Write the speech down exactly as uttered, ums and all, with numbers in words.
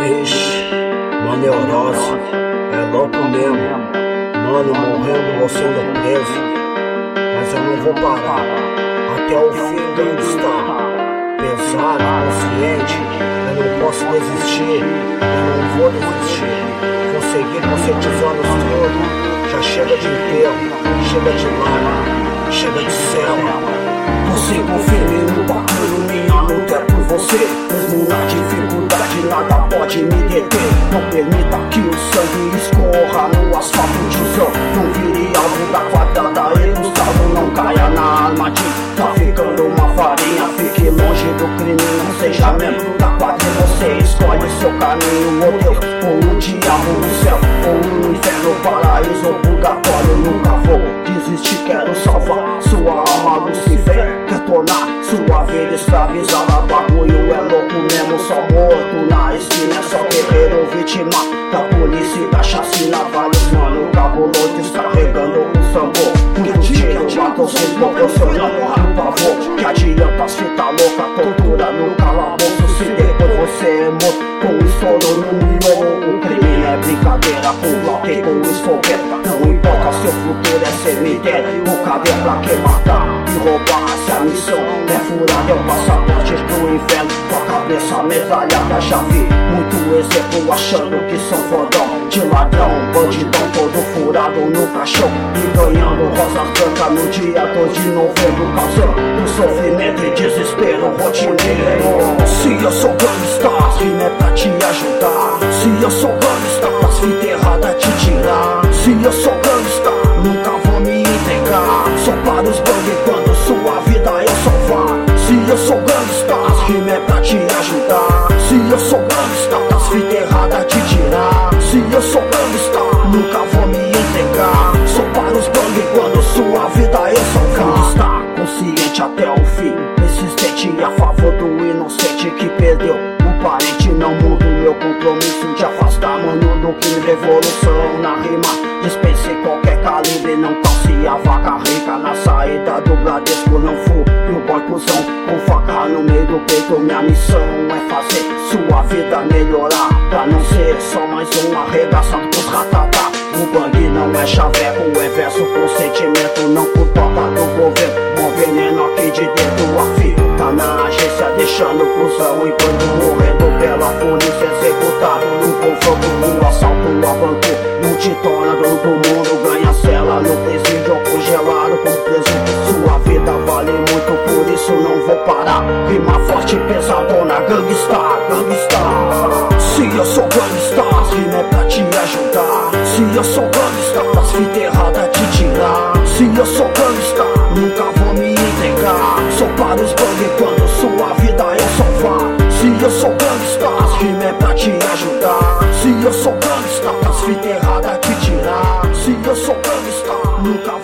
Vixe, uma neurose, é louco mesmo. Mano, morrendo ou sendo preso, mas eu não vou parar até o fim do estar. Pesado, consciente, eu não posso desistir, eu não vou desistir. Vou seguir conscientizando os todos. Já chega de enterro, chega de lama, chega de cela. Você confirme no bagulho, minha luta é por você. Mesmo na dificuldade, nada pode me deter. Não permita que o sangue escorra no asfalto, tiozão. Não vire alvo da quadrada e Gustavo não caia na armadilha. Tá ficando uma farinha, fique longe do crime. Não seja membro da quadrilha, você escolhe seu caminho. Oh Deus, ou o diabo no céu, ou no inferno, paraíso ou purgatório. Nunca vou desistir, quero salvar sua alma, Lucifer. Quer tornar sua vida escravizada. Bagulho é louco mesmo, só morto na esquina. É só guerreiro vítima da polícia e da chacina. Vários mano cabuloso descarregando o sambor. Muito tiro, matou sem proporcionando o pavor. Que adianta as fita louca, tortura no calabouço. Se depois você é morto com estouro no miolo. O crime é brincadeira, com bloqueio, com escopeta. Não importa se o futuro é cemitério. O cabelo pra que matar e roubar. Se a missão é furar é o passaporte pro inferno. Com a cabeça medalhada já vi muito exemplo achando que são fodão. De ladrão, bandidão todo furado no caixão. E ganhando rosas brancas no dia dois de novembro. Causando sofrimento e desespero rotineiro. Se eu sou gangsta, rima é pra te ajudar. Se eu sou gangsta, as fitas erradas te tirar. Se eu sou gangsta, nunca vou me entregar. Só para os bang quando sua vida eu salvar. Se eu sou gangsta, as rimas é pra te ajudar. Se eu sou gangsta, as fitas erradas te tirar. Se eu sou gangsta, nunca vou me entregar. Só para os bang quando sua vida eu salvar. Gangsta, consciente até o fim, persistente a favor do inocente que perdeu o parente. Não mudo meu compromisso de afastar mano do crime. Revolução na rima, dispense qualquer calibre. Não calce a vaca rica na saída do Bradesco. Não fui o boy cuzão com faca no meio do peito. Minha missão é fazer sua vida melhorar, pra não ser só mais um arregaçado pros ratatá. O bang não é chaveco, é verso com sentimento. Não por toca do governo, bom veneno aqui de dentro. A fita tá na agência deixando o cuzão e bando morrendo pela polícia executado. No confronto, no assalto a banco, não te torna dono do mundo. Ganha cela no presídio congelado com preso. Sua vida vale muito, por isso não vou parar. Rima forte, pesadona, gangsta, gangsta. Se eu sou gangsta, as rima é pra te ajudar. Se eu sou gangsta, as fitas erradas te tirar. Se eu sou gangsta, nunca vou me entregar. Só para os bang quando sua vida eu salvar. Se eu sou gangsta, as rima é pra te ajudar. Se eu sou gangsta, as fitas erradas te tirar. Se eu sou gangsta, nunca